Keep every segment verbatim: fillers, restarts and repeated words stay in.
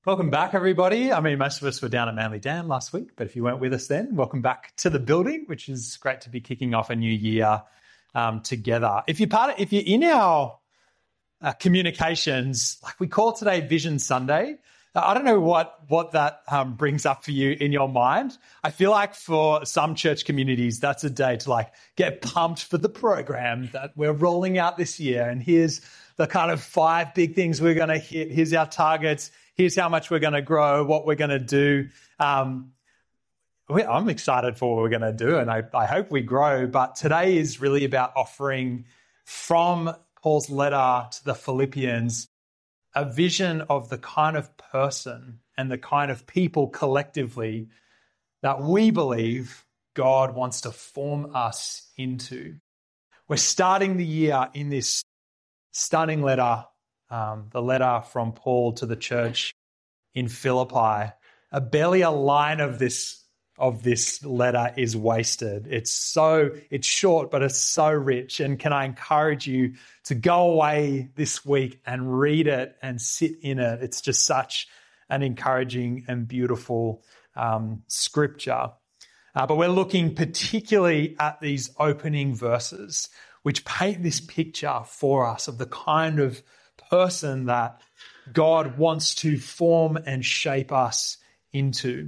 Welcome back, everybody. I mean, most of us were down at Manly Dan last week, but if you weren't with us then, welcome back to the building, which is great to be kicking off a new year um, together. If you're part of, if you're in our uh, communications, like we call today Vision Sunday, I don't know what what that um, brings up for you in your mind. I feel like for some church communities, that's a day to like get pumped for the program that we're rolling out this year. And here's the kind of five big things we're going to hit. Here's our targets. Here's how much we're going to grow, what we're going to do. Um, we, I'm excited for what we're going to do, and I, I hope we grow. But today is really about offering from Paul's letter to the Philippians a vision of the kind of person and the kind of people collectively that we believe God wants to form us into. We're starting the year in this stunning letter, um, the letter from Paul to the church in Philippi. Uh, barely a line of this of this letter is wasted. It's so it's short, but it's so rich. And can I encourage you to go away this week and read it and sit in it? It's just such an encouraging and beautiful um, scripture. Uh, but we're looking particularly at these opening verses, which paint this picture for us of the kind of person that God wants to form and shape us into.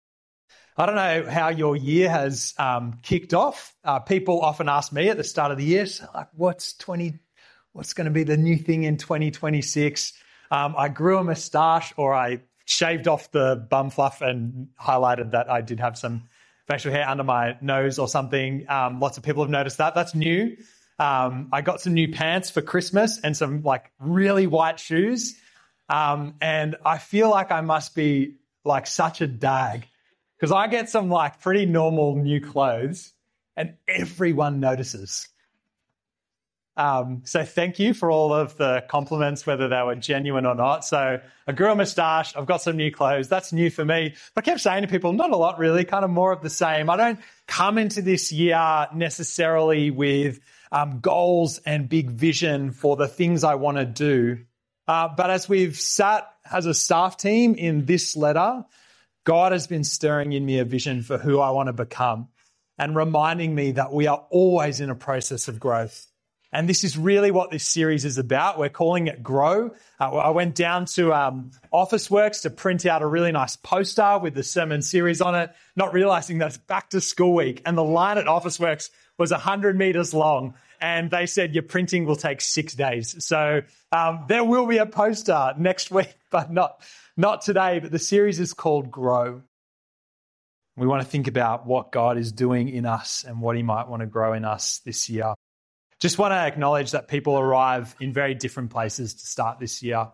I don't know how your year has um, kicked off. Uh, people often ask me at the start of the year, so like, what's twenty? What's going to be the new thing in twenty twenty-six? Um, I grew a moustache, or I shaved off the bum fluff and highlighted that I did have some facial hair under my nose or something. Um, lots of people have noticed that. That's new. Um, I got some new pants for Christmas and some like really white shoes. Um, and I feel like I must be like such a dag because I get some like pretty normal new clothes and everyone notices. Um, so thank you for all of the compliments, whether they were genuine or not. So I grew a moustache. I've got some new clothes. That's new for me. But I kept saying to people, not a lot really, kind of more of the same. I don't come into this year necessarily with um, goals and big vision for the things I want to do. Uh, but as we've sat as a staff team in this letter, God has been stirring in me a vision for who I want to become and reminding me that we are always in a process of growth. And this is really what this series is about. We're calling it Grow. Uh, I went down to um, Officeworks to print out a really nice poster with the sermon series on it, not realizing that it's back to school week. And the line at Officeworks was one hundred meters long. And they said your printing will take six days. So um, there will be a poster next week, but not, not today. But the series is called Grow. We want to think about what God is doing in us and what he might want to grow in us this year. Just want to acknowledge that people arrive in very different places to start this year.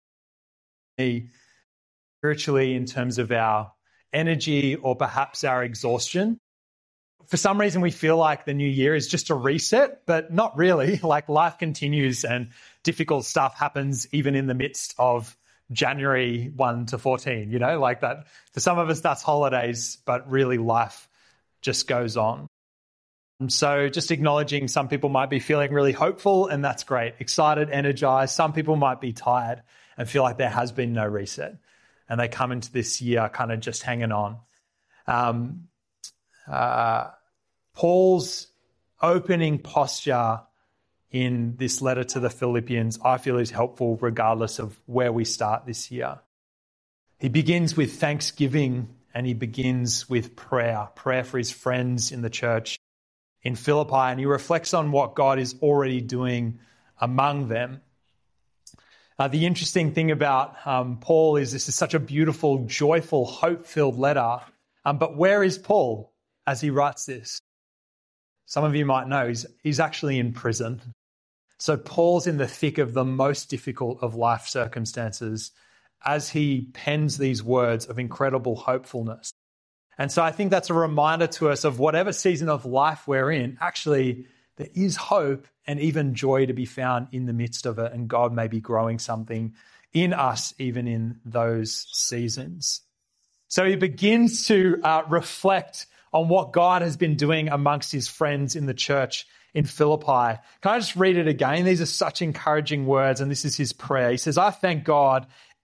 Spiritually, in terms of our energy or perhaps our exhaustion. For some reason, we feel like the new year is just a reset, but not really. Like life continues and difficult stuff happens even in the midst of January first to fourteen, you know, like that. For some of us, that's holidays, but really life just goes on. So just acknowledging some people might be feeling really hopeful, and that's great. Excited, energized. Some people might be tired and feel like there has been no reset, and they come into this year kind of just hanging on. Um, uh, Paul's opening posture in this letter to the Philippians, I feel, is helpful regardless of where we start this year. He begins with thanksgiving, and he begins with prayer, prayer for his friends in the church in Philippi, and he reflects on what God is already doing among them. Uh, the interesting thing about um, Paul is this is such a beautiful, joyful, hope-filled letter. Um, but where is Paul as he writes this? Some of you might know he's, he's actually in prison. So Paul's in the thick of the most difficult of life circumstances as he pens these words of incredible hopefulness. And so I think that's a reminder to us of whatever season of life we're in, actually there is hope and even joy to be found in the midst of it, and God may be growing something in us even in those seasons. So he begins to uh, reflect on what God has been doing amongst his friends in the church in Philippi. Can I just read it again? These are such encouraging words, and this is his prayer. He says, I thank God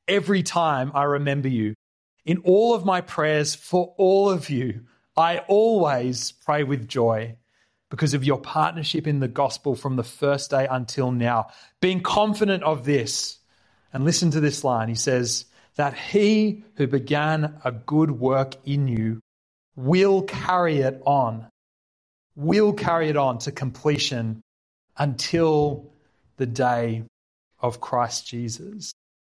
every time I remember you. In all of my prayers for all of you, I always pray with joy because of your partnership in the gospel from the first day until now, being confident of this. And listen to this line. He says that he who began a good work in you will carry it on, will carry it on to completion until the day of Christ Jesus.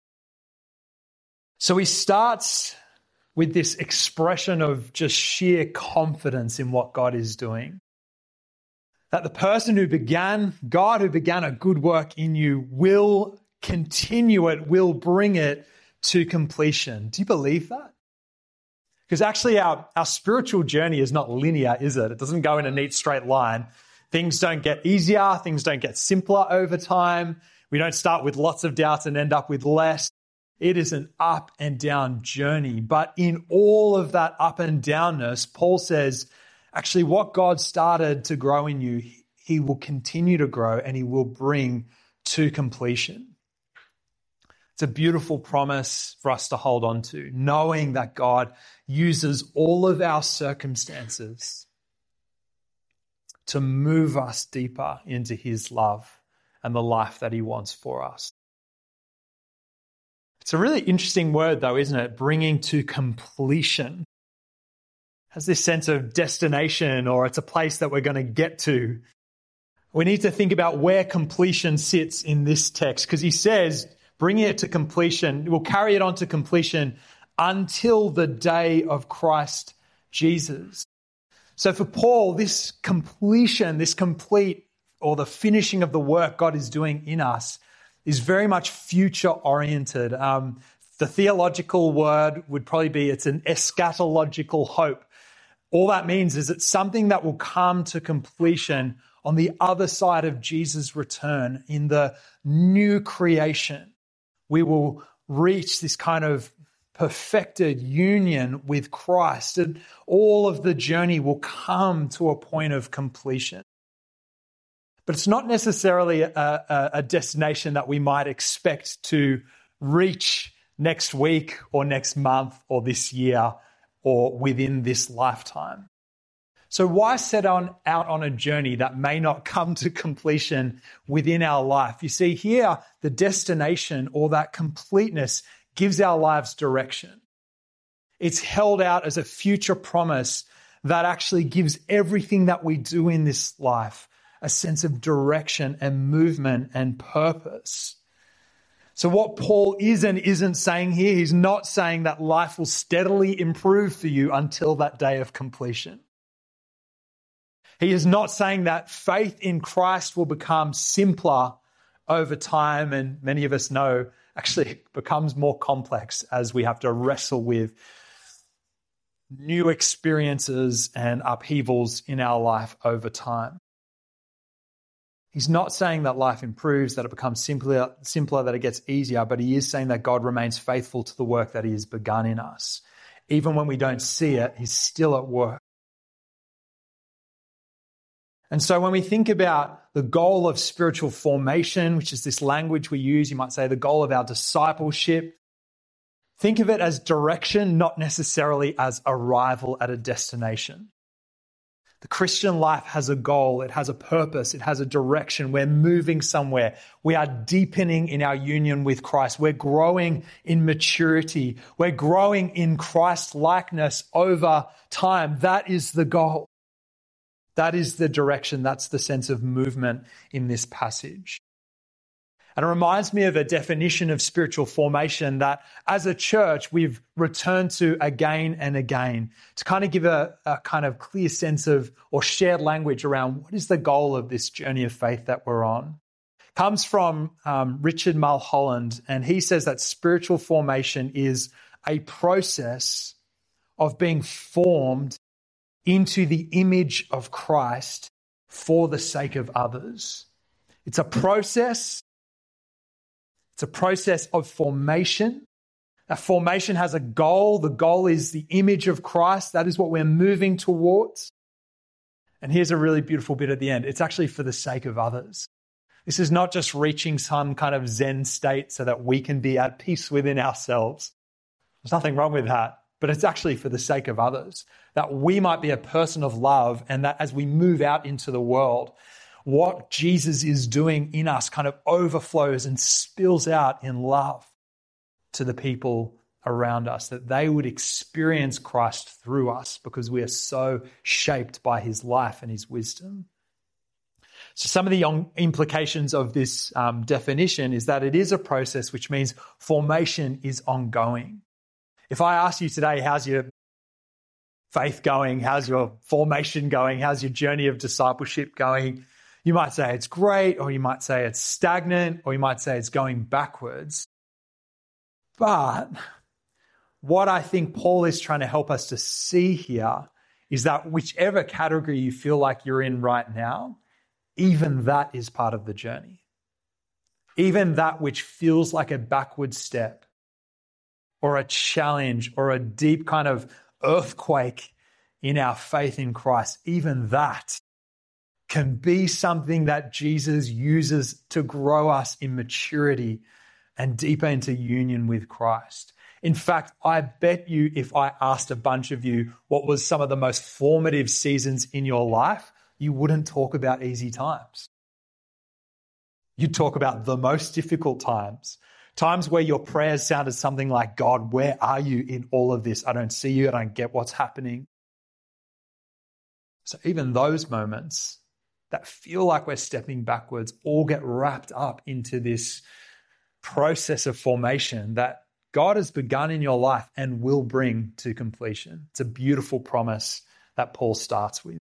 So he starts with this expression of just sheer confidence in what God is doing. That the person who began, God who began a good work in you will continue it, will bring it to completion. Do you believe that? Because actually our, our spiritual journey is not linear, is it? It doesn't go in a neat straight line. Things don't get easier. Things don't get simpler over time. We don't start with lots of doubts and end up with less. It is an up and down journey. But in all of that up and downness, Paul says, actually what God started to grow in you, he will continue to grow and he will bring to completion. It's a beautiful promise for us to hold on to, knowing that God uses all of our circumstances to move us deeper into his love and the life that he wants for us. It's a really interesting word though, isn't it? Bringing to completion. It has this sense of destination, or it's a place that we're going to get to. We need to think about where completion sits in this text, because he says, bringing it to completion, we'll carry it on to completion until the day of Christ Jesus. So for Paul, this completion, this complete, or the finishing of the work God is doing in us is very much future-oriented. Um, the theological word would probably be it's an eschatological hope. All that means is it's something that will come to completion on the other side of Jesus' return in the new creation. We will reach this kind of perfected union with Christ, and all of the journey will come to a point of completion. But it's not necessarily a, a, a destination that we might expect to reach next week or next month or this year or within this lifetime. So why set on out on a journey that may not come to completion within our life? You see, here, the destination or that completeness gives our lives direction. It's held out as a future promise that actually gives everything that we do in this life a sense of direction and movement and purpose. So what Paul is and isn't saying here, he's not saying that life will steadily improve for you until that day of completion. He is not saying that faith in Christ will become simpler over time, and many of us know actually it becomes more complex as we have to wrestle with new experiences and upheavals in our life over time. He's not saying that life improves, that it becomes simpler, simpler, that it gets easier, but he is saying that God remains faithful to the work that he has begun in us. Even when we don't see it, he's still at work. And so when we think about the goal of spiritual formation, which is this language we use, you might say the goal of our discipleship, think of it as direction, not necessarily as arrival at a destination. The Christian life has a goal, it has a purpose, it has a direction. We're moving somewhere. We are deepening in our union with Christ. We're growing in maturity. We're growing in Christ likeness over time. That is the goal. That is the direction. That's the sense of movement in this passage. And it reminds me of a definition of spiritual formation that as a church we've returned to again and again to kind of give a, a kind of clear sense of or shared language around what is the goal of this journey of faith that we're on. It comes from um, Richard Mulholland, and he says that spiritual formation is a process of being formed into the image of Christ for the sake of others. It's a process. It's a process of formation. That formation has a goal. The goal is the image of Christ. That is what we're moving towards. And here's a really beautiful bit at the end. It's actually for the sake of others. This is not just reaching some kind of Zen state so that we can be at peace within ourselves. There's nothing wrong with that, but it's actually for the sake of others, that we might be a person of love, and that as we move out into the world, what Jesus is doing in us kind of overflows and spills out in love to the people around us, that they would experience Christ through us because we are so shaped by his life and his wisdom. So some of the implications of this um, definition is that it is a process, which means formation is ongoing. If I ask you today, how's your faith going? How's your formation going? How's your journey of discipleship going? You might say it's great, or you might say it's stagnant, or you might say it's going backwards. But what I think Paul is trying to help us to see here is that whichever category you feel like you're in right now, even that is part of the journey. Even that which feels like a backward step or a challenge or a deep kind of earthquake in our faith in Christ, even that can be something that Jesus uses to grow us in maturity and deeper into union with Christ. In fact, I bet you if I asked a bunch of you what was some of the most formative seasons in your life, you wouldn't talk about easy times. You'd talk about the most difficult times, times where your prayers sounded something like, God, where are you in all of this? I don't see you. I don't get what's happening. So even those moments that feel like we're stepping backwards all get wrapped up into this process of formation that God has begun in your life and will bring to completion. It's a beautiful promise that Paul starts with.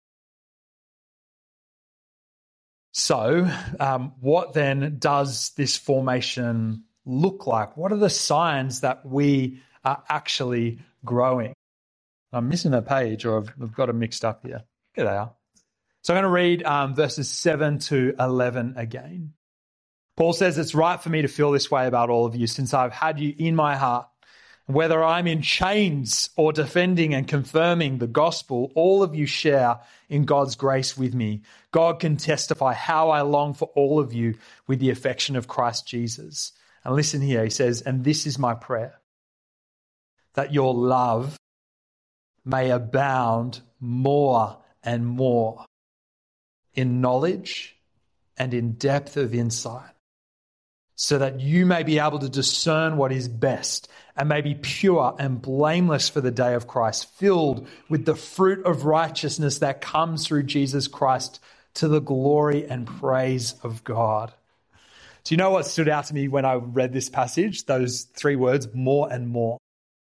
So, um, what then does this formation look like? What are the signs that we are actually growing? I'm missing a page, or I've, I've got it mixed up here. Here they are. So I'm going to read um, verses seven to eleven again. Paul says, it's right for me to feel this way about all of you since I've had you in my heart. Whether I'm in chains or defending and confirming the gospel, all of you share in God's grace with me. God can testify how I long for all of you with the affection of Christ Jesus. And listen here, he says, and this is my prayer, that your love may abound more and more in knowledge and in depth of insight, so that you may be able to discern what is best and may be pure and blameless for the day of Christ, filled with the fruit of righteousness that comes through Jesus Christ to the glory and praise of God. Do you know what stood out to me when I read this passage? Those three words, more and more.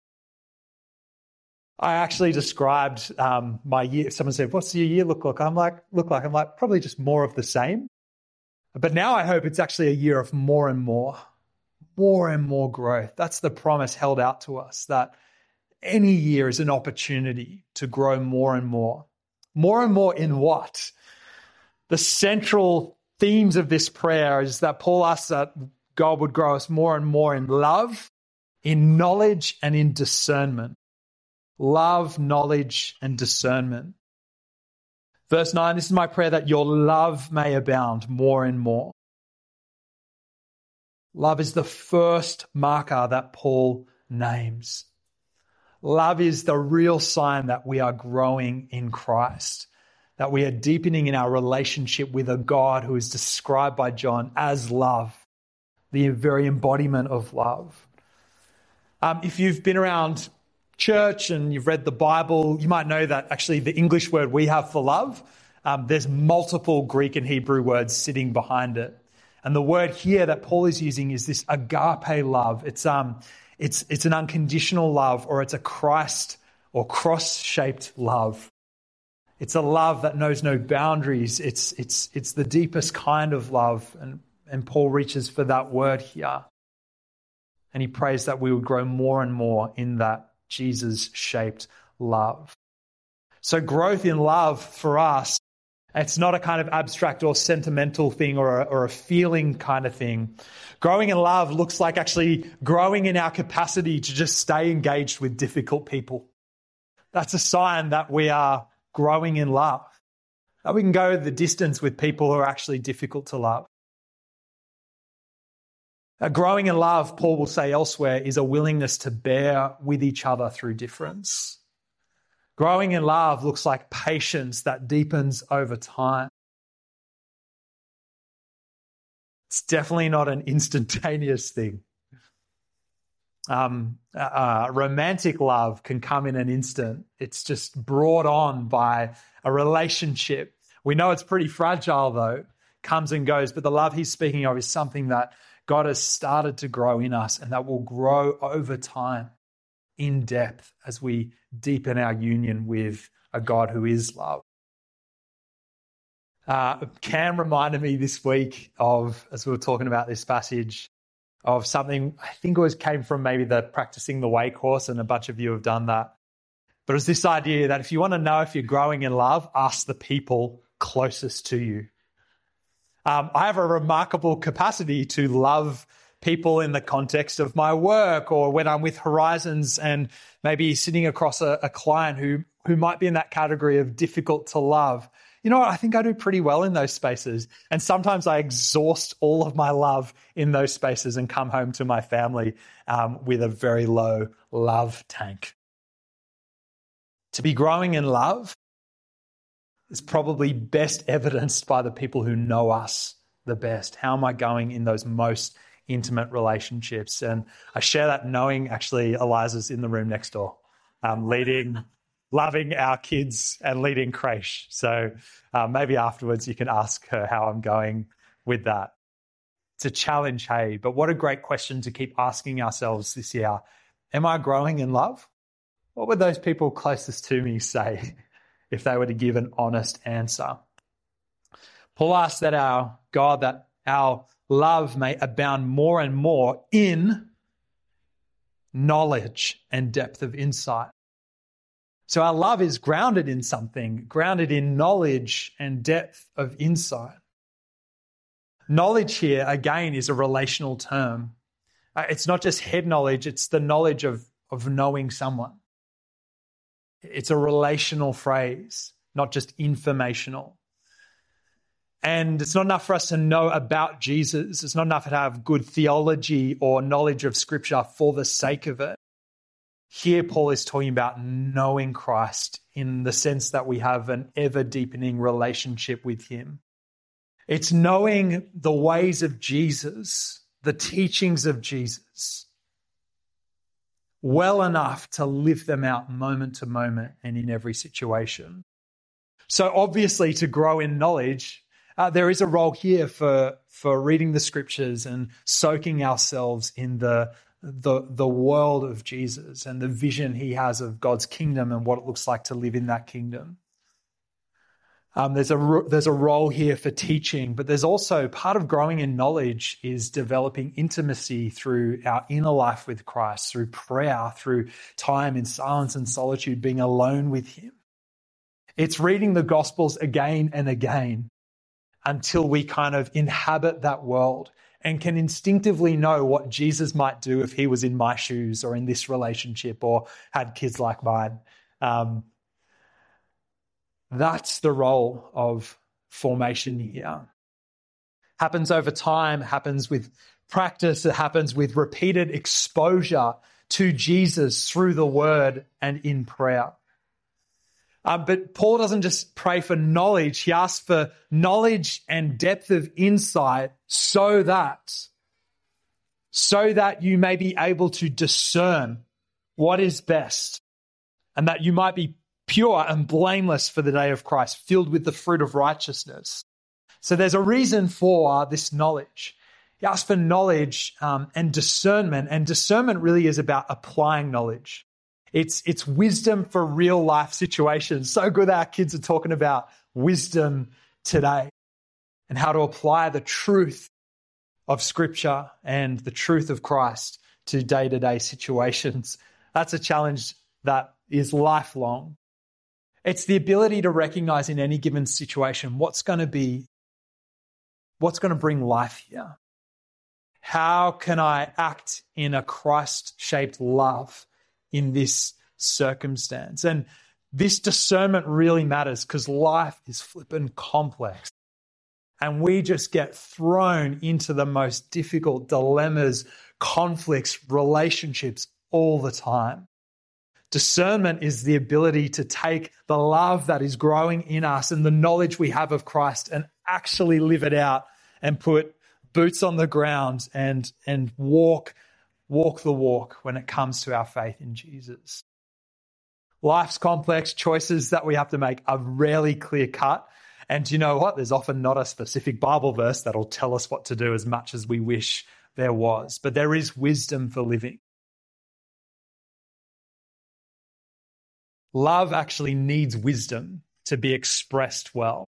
I actually described um, my year. Someone said, what's your year look like? I'm like, look like, I'm like, probably just more of the same. But now I hope it's actually a year of more and more, more and more growth. That's the promise held out to us, that any year is an opportunity to grow more and more. More and more in what? The central themes of this prayer is that Paul asks that God would grow us more and more in love, in knowledge, and in discernment. Love, knowledge, and discernment. Verse nine, this is my prayer that your love may abound more and more. Love is the first marker that Paul names. Love is the real sign that we are growing in Christ, that we are deepening in our relationship with a God who is described by John as love, the very embodiment of love. Um, if you've been around church and you've read the Bible, you might know that actually the English word we have for love, um, there's multiple Greek and Hebrew words sitting behind it. And the word here that Paul is using is this agape love. It's um, it's it's an unconditional love, or it's a Christ or cross-shaped love. It's a love that knows no boundaries. It's it's it's the deepest kind of love, and and Paul reaches for that word here. And he prays that we would grow more and more in that Jesus-shaped love. So growth in love for us, it's not a kind of abstract or sentimental thing or a, or a feeling kind of thing. Growing in love looks like actually growing in our capacity to just stay engaged with difficult people. That's a sign that we are growing in love, that we can go the distance with people who are actually difficult to love. Uh, growing in love, Paul will say elsewhere, is a willingness to bear with each other through difference. Growing in love looks like patience that deepens over time. It's definitely not an instantaneous thing. Um, uh, romantic love can come in an instant. It's just brought on by a relationship. We know it's pretty fragile, though, comes and goes, but the love he's speaking of is something that God has started to grow in us and that will grow over time in depth as we deepen our union with a God who is love. Uh, Cam reminded me this week of, as we were talking about this passage, of something I think it was came from maybe the Practicing the Way course, and a bunch of you have done that. But it's this idea that if you want to know if you're growing in love, ask the people closest to you. Um, I have a remarkable capacity to love people in the context of my work, or when I'm with Horizons and maybe sitting across a, a client who, who might be in that category of difficult to love. You know what? I think I do pretty well in those spaces. And sometimes I exhaust all of my love in those spaces and come home to my family um, with a very low love tank. To be growing in love is probably best evidenced by the people who know us the best. How am I going in those most intimate relationships? And I share that knowing actually Eliza's in the room next door, um, leading, loving our kids and leading creche. So uh, maybe afterwards you can ask her how I'm going with that. It's a challenge, hey, but what a great question to keep asking ourselves this year. Am I growing in love? What would those people closest to me say if they were to give an honest answer? Paul asks that our God, that our love may abound more and more in knowledge and depth of insight. So our love is grounded in something, grounded in knowledge and depth of insight. Knowledge here, again, is a relational term. Uh, it's not just head knowledge, it's the knowledge of, of knowing someone. It's a relational phrase, not just informational. And it's not enough for us to know about Jesus. It's not enough to have good theology or knowledge of Scripture for the sake of it. Here, Paul is talking about knowing Christ in the sense that we have an ever-deepening relationship with him. It's knowing the ways of Jesus, the teachings of Jesus, well enough to live them out moment to moment and in every situation. So obviously, to grow in knowledge, uh, there is a role here for, for reading the Scriptures and soaking ourselves in the the the world of Jesus and the vision he has of God's kingdom and what it looks like to live in that kingdom. Um, there's a there's a role here for teaching, but there's also part of growing in knowledge is developing intimacy through our inner life with Christ, through prayer, through time in silence and solitude, being alone with him. It's reading the Gospels again and again until we kind of inhabit that world and can instinctively know what Jesus might do if he was in my shoes or in this relationship or had kids like mine. Um, that's the role of formation here. Happens over time, happens with practice, it happens with repeated exposure to Jesus through the word and in prayer. Um, but Paul doesn't just pray for knowledge. He asks for knowledge and depth of insight so that, so that you may be able to discern what is best and that you might be pure and blameless for the day of Christ, filled with the fruit of righteousness. So there's a reason for this knowledge. He asks for knowledge um, and discernment, and discernment really is about applying knowledge. It's it's wisdom for real life situations. So good our kids are talking about wisdom today and how to apply the truth of Scripture and the truth of Christ to day-to-day situations. That's a challenge that is lifelong. It's the ability to recognize in any given situation what's going to be, what's going to bring life here. How can I act in a Christ-shaped love in this circumstance? And this discernment really matters because life is flippin' complex. And we just get thrown into the most difficult dilemmas, conflicts, relationships all the time. Discernment is the ability to take the love that is growing in us and the knowledge we have of Christ and actually live it out and put boots on the ground and, and walk, walk the walk when it comes to our faith in Jesus. Life's complex choices that we have to make are rarely clear cut. And you know what? There's often not a specific Bible verse that'll tell us what to do as much as we wish there was. But there is wisdom for living. Love actually needs wisdom to be expressed well.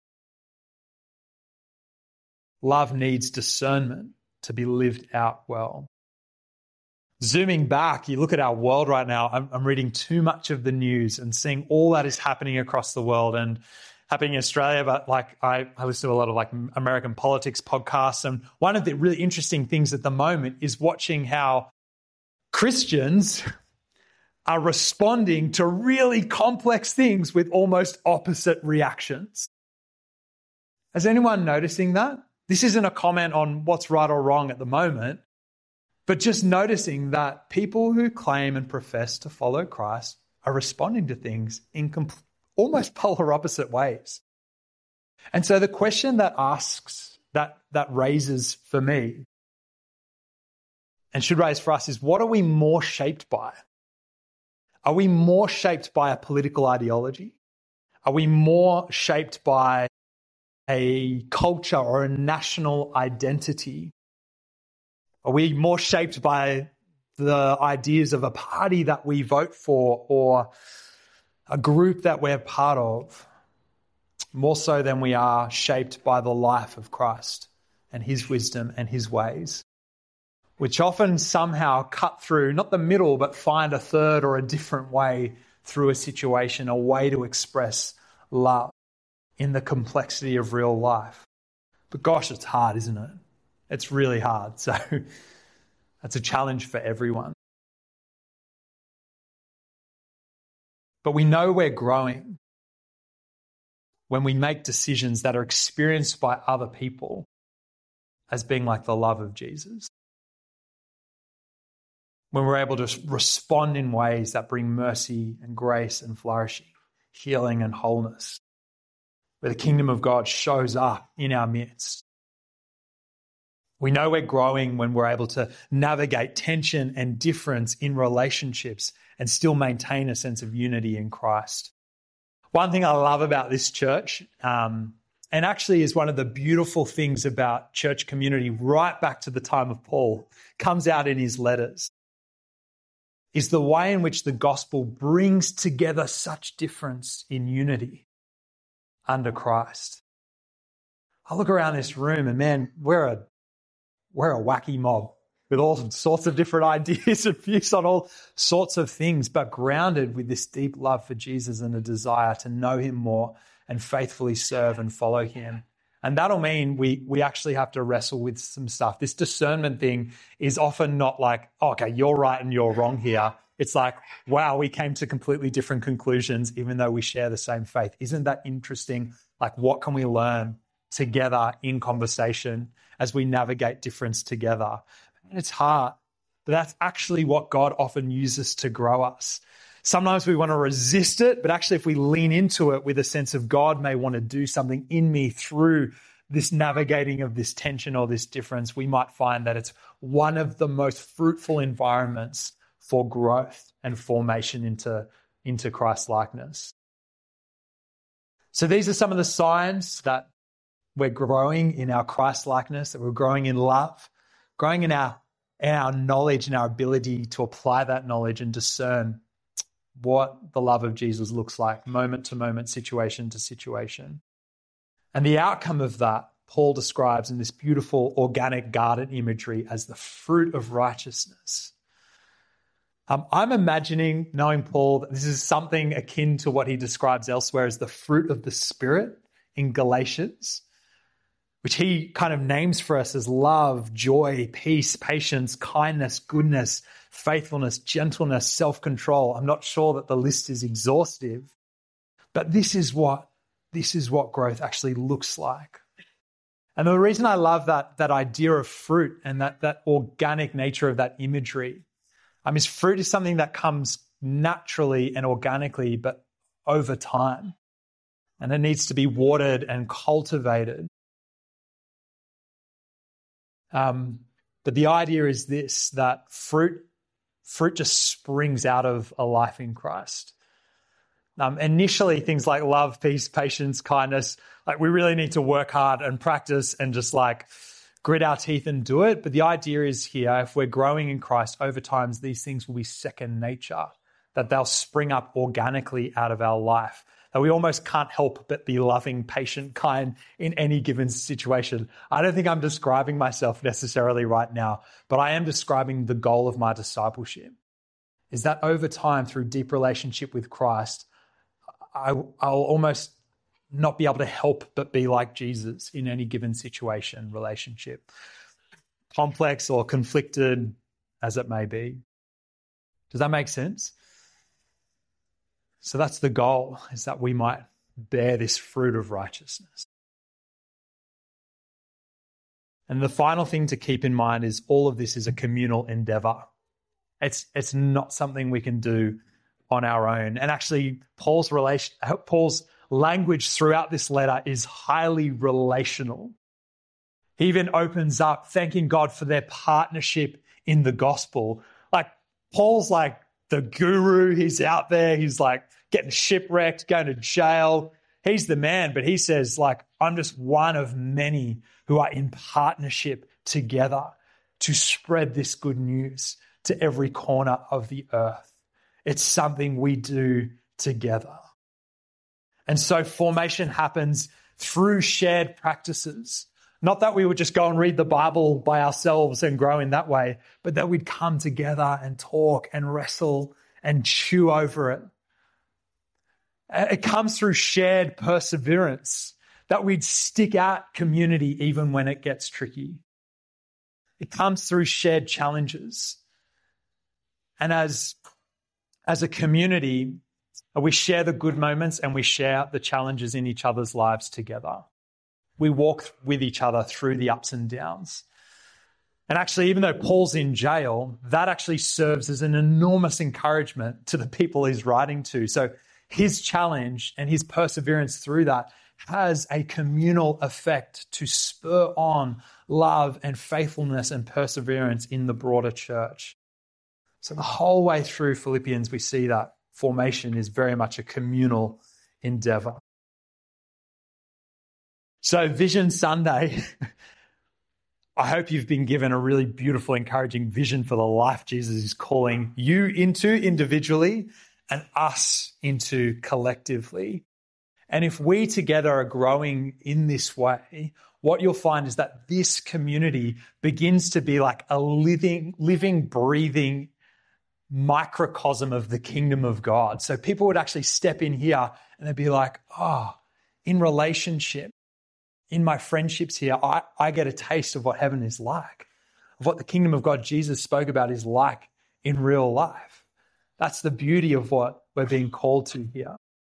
Love needs discernment to be lived out well. Zooming back, you look at our world right now, I'm, I'm reading too much of the news and seeing all that is happening across the world and happening in Australia, but like I, I listen to a lot of like American politics podcasts. And one of the really interesting things at the moment is watching how Christians are responding to really complex things with almost opposite reactions. Is anyone noticing that? This isn't a comment on what's right or wrong at the moment, but just noticing that people who claim and profess to follow Christ are responding to things in comp- almost polar opposite ways. And so the question that asks, that, that raises for me, and should raise for us, is what are we more shaped by? Are we more shaped by a political ideology? Are we more shaped by a culture or a national identity? Are we more shaped by the ideas of a party that we vote for or a group that we're part of? More so than we are shaped by the life of Christ and his wisdom and his ways, which often somehow cut through, not the middle, but find a third or a different way through a situation, a way to express love in the complexity of real life. But gosh, it's hard, isn't it? It's really hard. So that's a challenge for everyone. But we know we're growing when we make decisions that are experienced by other people as being like the love of Jesus. When we're able to respond in ways that bring mercy and grace and flourishing, healing and wholeness, where the kingdom of God shows up in our midst. We know we're growing when we're able to navigate tension and difference in relationships and still maintain a sense of unity in Christ. One thing I love about this church, um, and actually is one of the beautiful things about church community right back to the time of Paul, comes out in his letters, is the way in which the gospel brings together such difference in unity under Christ. I look around this room and man, we're a we're a wacky mob with all sorts of different ideas and views on all sorts of things, but grounded with this deep love for Jesus and a desire to know him more and faithfully serve and follow him. And that'll mean we we actually have to wrestle with some stuff. This discernment thing is often not like, oh, okay, you're right and you're wrong here. It's like, wow, we came to completely different conclusions even though we share the same faith. Isn't that interesting? Like, what can we learn together in conversation as we navigate difference together? And it's hard, but that's actually what God often uses to grow us. Sometimes we want to resist it, but actually if we lean into it with a sense of God may want to do something in me through this navigating of this tension or this difference, we might find that it's one of the most fruitful environments for growth and formation into, into Christ-likeness. So these are some of the signs that we're growing in our Christ-likeness, that we're growing in love, growing in our, in our knowledge and our ability to apply that knowledge and discern what the love of Jesus looks like, moment to moment, situation to situation. And the outcome of that, Paul describes in this beautiful organic garden imagery as the fruit of righteousness. Um, I'm imagining, knowing Paul, that this is something akin to what he describes elsewhere as the fruit of the Spirit in Galatians, which he kind of names for us as love, joy, peace, patience, kindness, goodness, faithfulness, gentleness, self-control. I'm not sure that the list is exhaustive, but this is what, this is what growth actually looks like. And the reason I love that, that idea of fruit and that, that organic nature of that imagery um, is fruit is something that comes naturally and organically, but over time. And it needs to be watered and cultivated. Um, but the idea is this, that fruit, fruit just springs out of a life in Christ. Um, initially, things like love, peace, patience, kindness, like we really need to work hard and practice and just like grit our teeth and do it. But the idea is here, if we're growing in Christ over time, these things will be second nature, that they'll spring up organically out of our life. That we almost can't help but be loving, patient, kind in any given situation. I don't think I'm describing myself necessarily right now, but I am describing the goal of my discipleship, is that over time, through deep relationship with Christ, I, I'll almost not be able to help but be like Jesus in any given situation, relationship, complex or conflicted as it may be. Does that make sense? So that's the goal, is that we might bear this fruit of righteousness. And the final thing to keep in mind is all of this is a communal endeavor. It's, it's not something we can do on our own. And actually, Paul's relation, Paul's language throughout this letter is highly relational. He even opens up thanking God for their partnership in the gospel. Like Paul's like the guru. He's out there. He's like getting shipwrecked, going to jail. He's the man, but he says like, I'm just one of many who are in partnership together to spread this good news to every corner of the earth. It's something we do together. And so formation happens through shared practices. Not that we would just go and read the Bible by ourselves and grow in that way, but that we'd come together and talk and wrestle and chew over it. It comes through shared perseverance, that we'd stick at community even when it gets tricky. It comes through shared challenges. And as, as a community, we share the good moments and we share the challenges in each other's lives together. We walk with each other through the ups and downs. And actually, even though Paul's in jail, that actually serves as an enormous encouragement to the people he's writing to. So his challenge and his perseverance through that has a communal effect to spur on love and faithfulness and perseverance in the broader church. So the whole way through Philippians, we see that formation is very much a communal endeavor. So Vision Sunday, I hope you've been given a really beautiful, encouraging vision for the life Jesus is calling you into individually and us into collectively. And if we together are growing in this way, what you'll find is that this community begins to be like a living, living, breathing microcosm of the kingdom of God. So people would actually step in here and they'd be like, oh, in relationship, in my friendships here, I, I get a taste of what heaven is like, of what the kingdom of God Jesus spoke about is like in real life. That's the beauty of what we're being called to here.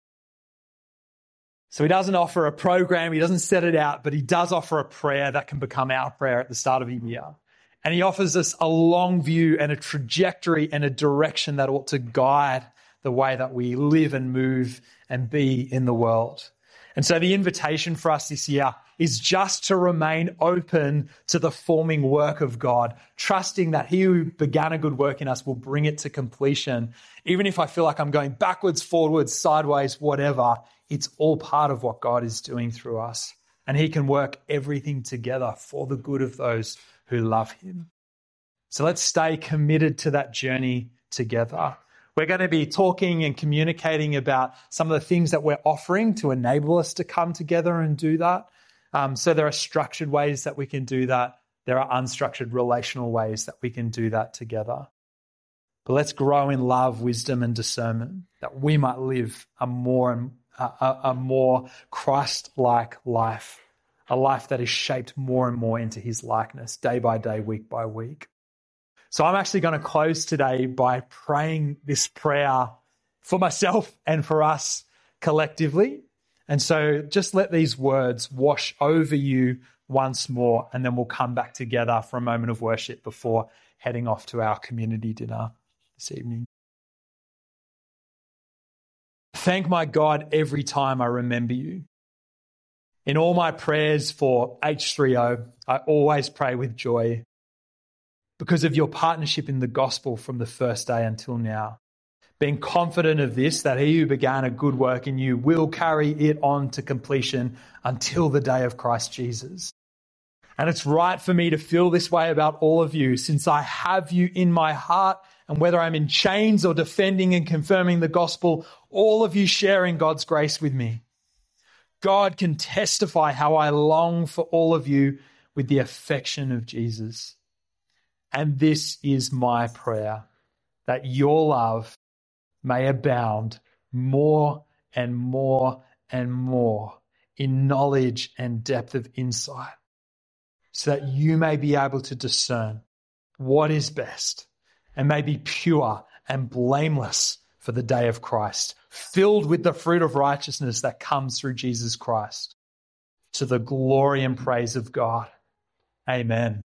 So he doesn't offer a program, he doesn't set it out, but he does offer a prayer that can become our prayer at the start of a year. And he offers us a long view and a trajectory and a direction that ought to guide the way that we live and move and be in the world. And so the invitation for us this year is just to remain open to the forming work of God, trusting that he who began a good work in us will bring it to completion. Even if I feel like I'm going backwards, forwards, sideways, whatever, it's all part of what God is doing through us. And he can work everything together for the good of those who love him. So let's stay committed to that journey together. We're going to be talking and communicating about some of the things that we're offering to enable us to come together and do that. Um, so there are structured ways that we can do that. There are unstructured relational ways that we can do that together. But let's grow in love, wisdom, and discernment, that we might live a more a, a more Christ-like life, a life that is shaped more and more into his likeness, day by day, week by week. So I'm actually going to close today by praying this prayer for myself and for us collectively. And so just let these words wash over you once more, and then we'll come back together for a moment of worship before heading off to our community dinner this evening. Thank my God every time I remember you. In all my prayers for H three O, I always pray with joy because of your partnership in the gospel from the first day until now. Being confident of this, that he who began a good work in you will carry it on to completion until the day of Christ Jesus. And it's right for me to feel this way about all of you, since I have you in my heart, and whether I'm in chains or defending and confirming the gospel, all of you sharing God's grace with me. God can testify how I long for all of you with the affection of Jesus. And this is my prayer, that your love may abound more and more and more in knowledge and depth of insight, so that you may be able to discern what is best and may be pure and blameless for the day of Christ, filled with the fruit of righteousness that comes through Jesus Christ, to the glory and praise of God. Amen.